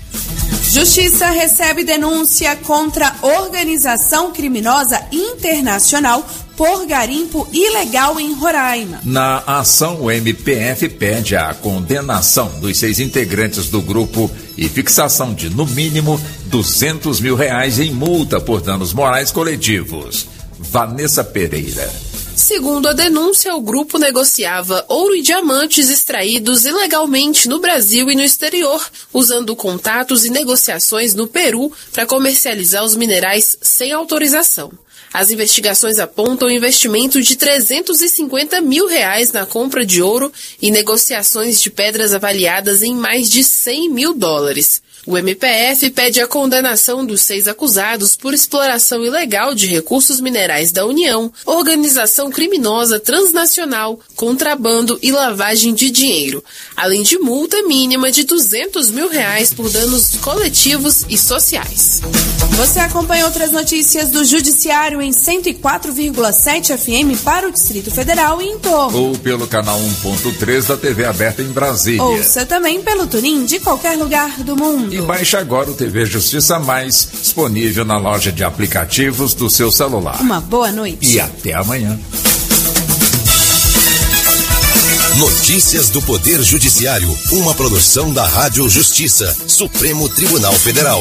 Justiça recebe denúncia contra organização criminosa internacional por garimpo ilegal em Roraima. Na ação, o M P F pede a condenação dos seis integrantes do grupo e fixação de, no mínimo, duzentos mil reais em multa por danos morais coletivos. Vanessa Pereira. Segundo a denúncia, o grupo negociava ouro e diamantes extraídos ilegalmente no Brasil e no exterior, usando contatos e negociações no Peru para comercializar os minerais sem autorização. As investigações apontam investimento de trezentos e cinquenta mil reais na compra de ouro e negociações de pedras avaliadas em mais de cem mil dólares. O M P F pede a condenação dos seis acusados por exploração ilegal de recursos minerais da União, organização criminosa transnacional, contrabando e lavagem de dinheiro, além de multa mínima de duzentos mil reais por danos coletivos e sociais. Você acompanha outras notícias do Judiciário em cento e quatro vírgula sete F M para o Distrito Federal e em torno. Ou pelo canal um ponto três da T V aberta em Brasília. Ouça também pelo Tunin de qualquer lugar do mundo. E baixe agora o T V Justiça Mais, disponível na loja de aplicativos do seu celular. Uma boa noite. E até amanhã. Notícias do Poder Judiciário, uma produção da Rádio Justiça, Supremo Tribunal Federal.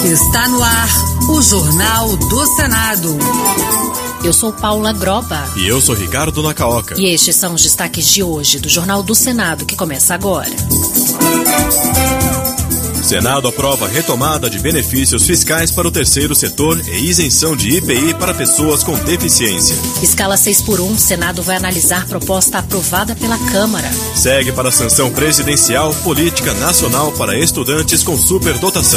Está no ar o Jornal do Senado. Eu sou Paula Groba. E eu sou Ricardo Nacaoca. E estes são os destaques de hoje do Jornal do Senado, que começa agora. Senado aprova retomada de benefícios fiscais para o terceiro setor e isenção de I P I para pessoas com deficiência. Escala seis por um, Senado vai analisar proposta aprovada pela Câmara. Segue para a sanção presidencial Política Nacional para Estudantes com Superdotação.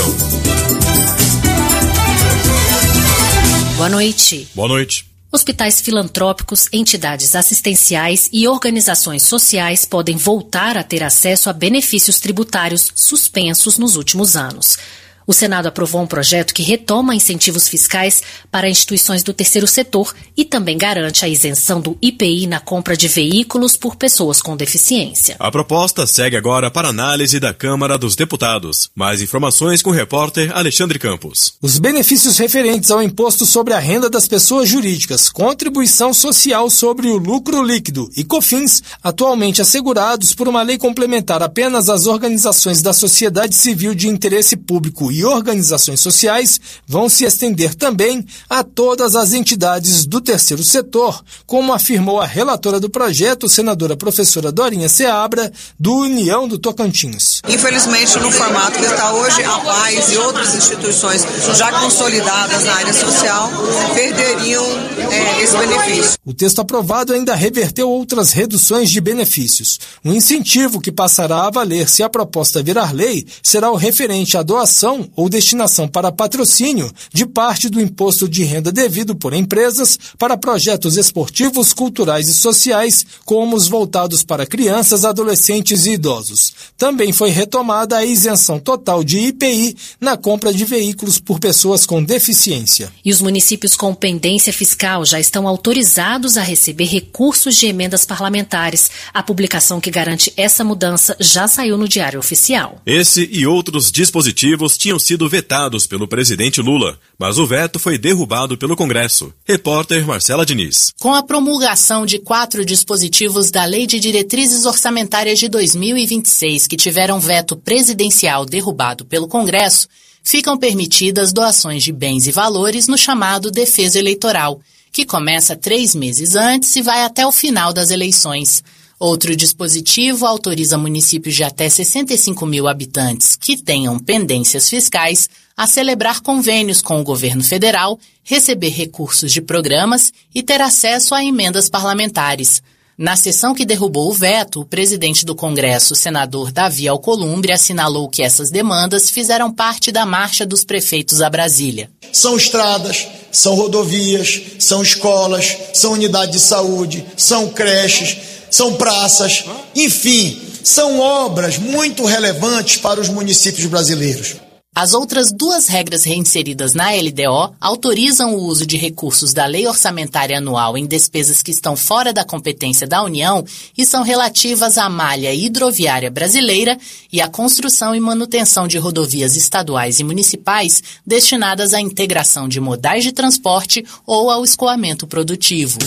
Boa noite. Boa noite. Hospitais filantrópicos, entidades assistenciais e organizações sociais podem voltar a ter acesso a benefícios tributários suspensos nos últimos anos. O Senado aprovou um projeto que retoma incentivos fiscais para instituições do terceiro setor e também garante a isenção do I P I na compra de veículos por pessoas com deficiência. A proposta segue agora para análise da Câmara dos Deputados. Mais informações com o repórter Alexandre Campos. Os benefícios referentes ao imposto sobre a renda das pessoas jurídicas, contribuição social sobre o lucro líquido e COFINS, atualmente assegurados por uma lei complementar apenas às organizações da sociedade civil de interesse público e organizações sociais, vão se estender também a todas as entidades do terceiro setor, como afirmou a relatora do projeto, senadora professora Dorinha Seabra, do União do Tocantins. Infelizmente, no formato que está hoje, a Paz e outras instituições já consolidadas na área social perderiam é, esse benefício. O texto aprovado ainda reverteu outras reduções de benefícios. O incentivo que passará a valer se a proposta virar lei será o referente à doação ou destinação para patrocínio de parte do imposto de renda devido por empresas para projetos esportivos, culturais e sociais, como os voltados para crianças, adolescentes e idosos. Também foi retomada a isenção total de I P I na compra de veículos por pessoas com deficiência. E os municípios com pendência fiscal já estão autorizados a receber recursos de emendas parlamentares. A publicação que garante essa mudança já saiu no Diário Oficial. Esse e outros dispositivos tinham sido vetados pelo presidente Lula, mas o veto foi derrubado pelo Congresso. Repórter Marcela Diniz. Com a promulgação de quatro dispositivos da Lei de Diretrizes Orçamentárias de dois mil e vinte e seis que tiveram veto presidencial derrubado pelo Congresso, ficam permitidas doações de bens e valores no chamado defeso eleitoral, que começa três meses antes e vai até o final das eleições. Outro dispositivo autoriza municípios de até sessenta e cinco mil habitantes que tenham pendências fiscais a celebrar convênios com o governo federal, receber recursos de programas e ter acesso a emendas parlamentares. Na sessão que derrubou o veto, o presidente do Congresso, senador Davi Alcolumbre, assinalou que essas demandas fizeram parte da marcha dos prefeitos a Brasília. São estradas, são rodovias, são escolas, são unidades de saúde, são creches, são praças, enfim, são obras muito relevantes para os municípios brasileiros. As outras duas regras reinseridas na L D O autorizam o uso de recursos da Lei Orçamentária Anual em despesas que estão fora da competência da União e são relativas à malha hidroviária brasileira e à construção e manutenção de rodovias estaduais e municipais destinadas à integração de modais de transporte ou ao escoamento produtivo.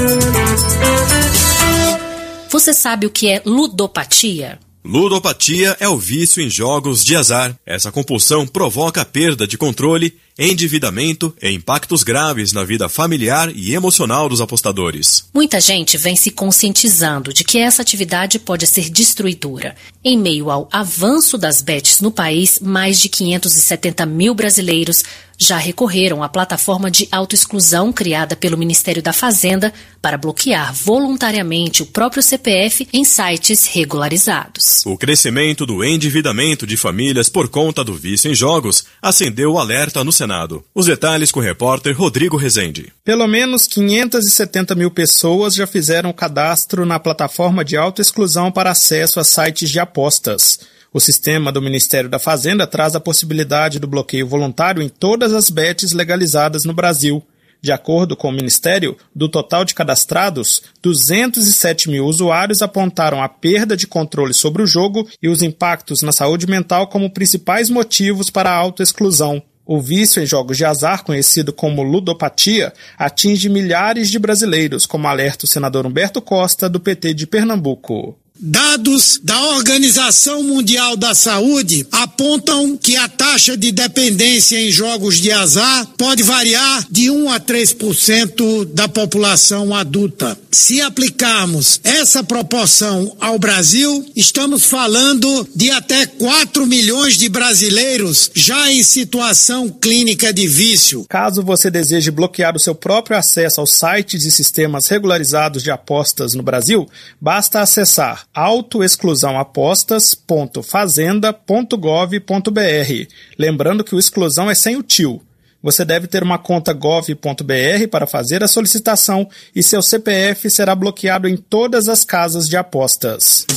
Você sabe o que é ludopatia? Ludopatia é o vício em jogos de azar. Essa compulsão provoca a perda de controle, endividamento e impactos graves na vida familiar e emocional dos apostadores. Muita gente vem se conscientizando de que essa atividade pode ser destruidora. Em meio ao avanço das bets no país, mais de quinhentos e setenta mil brasileiros já recorreram à plataforma de autoexclusão criada pelo Ministério da Fazenda para bloquear voluntariamente o próprio C P F em sites regularizados. O crescimento do endividamento de famílias por conta do vício em jogos acendeu o alerta no Senado. Os detalhes com o repórter Rodrigo Rezende. Pelo menos quinhentas e setenta mil pessoas já fizeram cadastro na plataforma de autoexclusão para acesso a sites de apostas. O sistema do Ministério da Fazenda traz a possibilidade do bloqueio voluntário em todas as bets legalizadas no Brasil. De acordo com o Ministério, do total de cadastrados, duzentos e sete mil usuários apontaram a perda de controle sobre o jogo e os impactos na saúde mental como principais motivos para a autoexclusão. O vício em jogos de azar, conhecido como ludopatia, atinge milhares de brasileiros, como alerta o senador Humberto Costa, do P T de Pernambuco. Dados da Organização Mundial da Saúde apontam que a taxa de dependência em jogos de azar pode variar de um a três por cento da população adulta. Se aplicarmos essa proporção ao Brasil, estamos falando de até quatro milhões de brasileiros já em situação clínica de vício. Caso você deseje bloquear o seu próprio acesso aos sites e sistemas regularizados de apostas no Brasil, basta acessar autoexclusão apostas ponto fazenda ponto gov ponto br. Lembrando que o exclusão é sem o tio. Você deve ter uma conta gov ponto br para fazer a solicitação e seu C P F será bloqueado em todas as casas de apostas.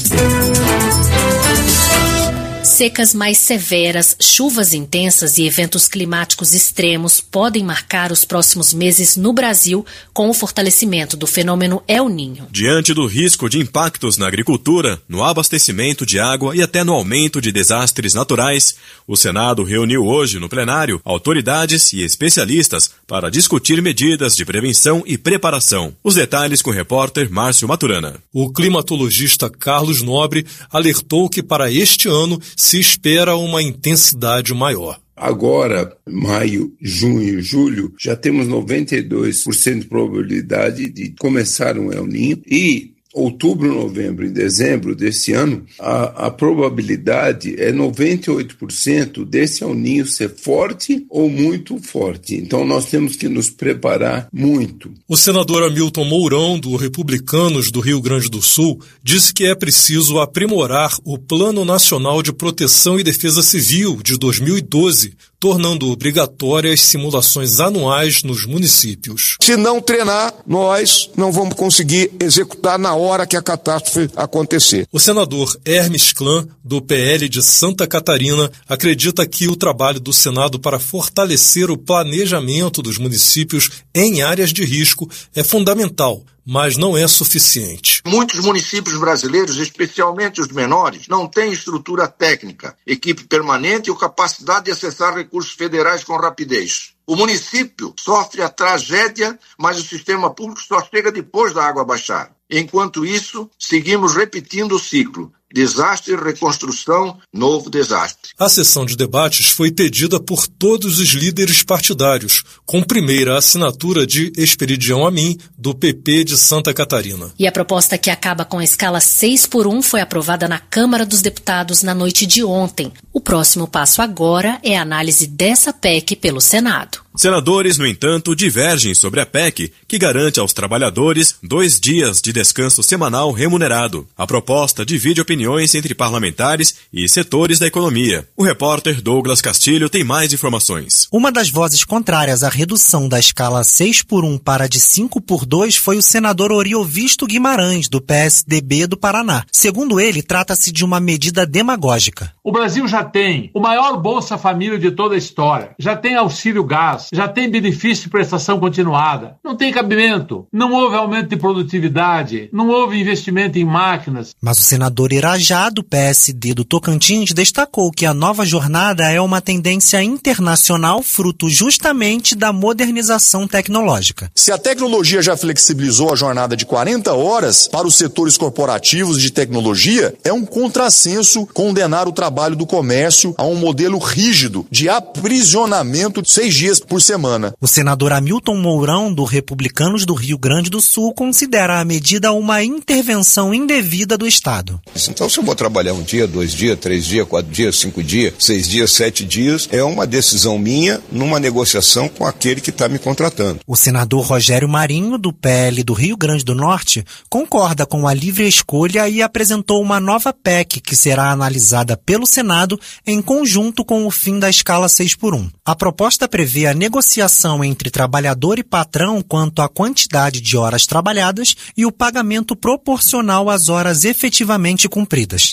Secas mais severas, chuvas intensas e eventos climáticos extremos podem marcar os próximos meses no Brasil com o fortalecimento do fenômeno El Niño. Diante do risco de impactos na agricultura, no abastecimento de água e até no aumento de desastres naturais, o Senado reuniu hoje no plenário autoridades e especialistas para discutir medidas de prevenção e preparação. Os detalhes com o repórter Márcio Maturana. O climatologista Carlos Nobre alertou que para este ano se espera uma intensidade maior. Agora, maio, junho, julho, já temos noventa e dois por cento de probabilidade de começar um El Niño e outubro, novembro e dezembro desse ano, a, a probabilidade é noventa e oito por cento desse El Niño ser forte ou muito forte. Então nós temos que nos preparar muito. O senador Hamilton Mourão, do Republicanos do Rio Grande do Sul, disse que é preciso aprimorar o Plano Nacional de Proteção e Defesa Civil de dois mil e doze, tornando obrigatórias simulações anuais nos municípios. Se não treinar, nós não vamos conseguir executar na hora que a catástrofe acontecer. O senador Hermes Klan, do P L de Santa Catarina, acredita que o trabalho do Senado para fortalecer o planejamento dos municípios em áreas de risco é fundamental, mas não é suficiente. Muitos municípios brasileiros, especialmente os menores, não têm estrutura técnica, equipe permanente ou capacidade de acessar recursos federais com rapidez. O município sofre a tragédia, mas o sistema público só chega depois da água baixar. Enquanto isso, seguimos repetindo o ciclo. Desastre, reconstrução, novo desastre. A sessão de debates foi pedida por todos os líderes partidários, com primeira assinatura de Esperidião Amin, do P P de Santa Catarina. E a proposta que acaba com a escala seis por um foi aprovada na Câmara dos Deputados na noite de ontem. O próximo passo agora é a análise dessa P E C pelo Senado. Senadores, no entanto, divergem sobre a P E C, que garante aos trabalhadores dois dias de descanso semanal remunerado. A proposta divide opiniões entre parlamentares e setores da economia. O repórter Douglas Castilho tem mais informações. Uma das vozes contrárias à redução da escala seis por um para de cinco por dois foi o senador Oriovisto Guimarães, do P S D B do Paraná. Segundo ele, trata-se de uma medida demagógica. O Brasil já tem o maior Bolsa Família de toda a história, já tem auxílio gás, já tem benefício de prestação continuada. Não tem cabimento, não houve aumento de produtividade, não houve investimento em máquinas. Mas o senador Irajá, do P S D do Tocantins, destacou que a nova jornada é uma tendência internacional fruto justamente da modernização tecnológica. Se a tecnologia já flexibilizou a jornada de quarenta horas para os setores corporativos de tecnologia, é um contrassenso condenar o trabalho do comércio a um modelo rígido de aprisionamento de seis dias por semana. O senador Hamilton Mourão, do Republicanos do Rio Grande do Sul, considera a medida uma intervenção indevida do Estado. Então, se eu vou trabalhar um dia, dois dias, três dias, quatro dias, cinco dias, seis dias, sete dias, é uma decisão minha numa negociação com aquele que está me contratando. O senador Rogério Marinho, do P L do Rio Grande do Norte, concorda com a livre escolha e apresentou uma nova P E C que será analisada pelo Senado em conjunto com o fim da escala seis por um. A proposta prevê a negociação entre trabalhador e patrão quanto à quantidade de horas trabalhadas e o pagamento proporcional às horas efetivamente cumpridas.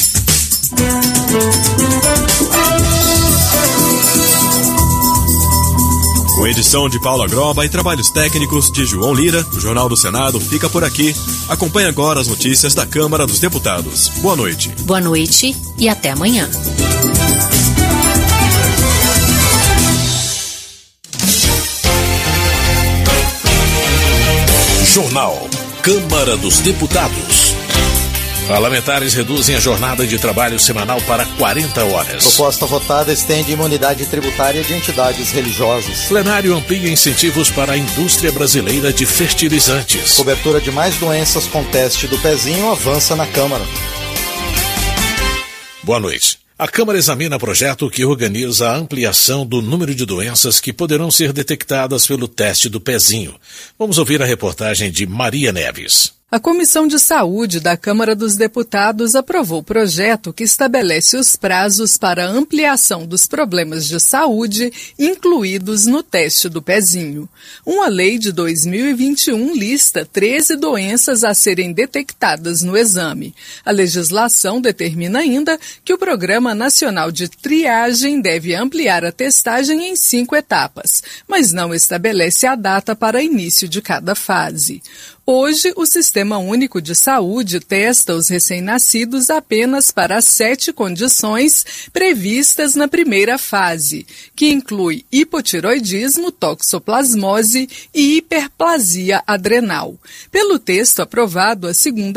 Com edição de Paula Groba e trabalhos técnicos de João Lira, o Jornal do Senado fica por aqui. Acompanhe agora as notícias da Câmara dos Deputados. Boa noite. Boa noite e até amanhã. Jornal Câmara dos Deputados. Parlamentares reduzem a jornada de trabalho semanal para quarenta horas. Proposta votada estende imunidade tributária de entidades religiosas. Plenário amplia incentivos para a indústria brasileira de fertilizantes. Cobertura de mais doenças com teste do pezinho avança na Câmara. Boa noite. A Câmara examina projeto que organiza a ampliação do número de doenças que poderão ser detectadas pelo teste do pezinho. Vamos ouvir a reportagem de Maria Neves. A Comissão de Saúde da Câmara dos Deputados aprovou o projeto que estabelece os prazos para a ampliação dos problemas de saúde incluídos no teste do pezinho. Uma lei de dois mil e vinte e um lista treze doenças a serem detectadas no exame. A legislação determina ainda que o Programa Nacional de Triagem deve ampliar a testagem em cinco etapas, mas não estabelece a data para início de cada fase. Hoje, o Sistema Único de Saúde testa os recém-nascidos apenas para sete condições previstas na primeira fase, que inclui hipotiroidismo, toxoplasmose e hiperplasia adrenal. Pelo texto aprovado, a segunda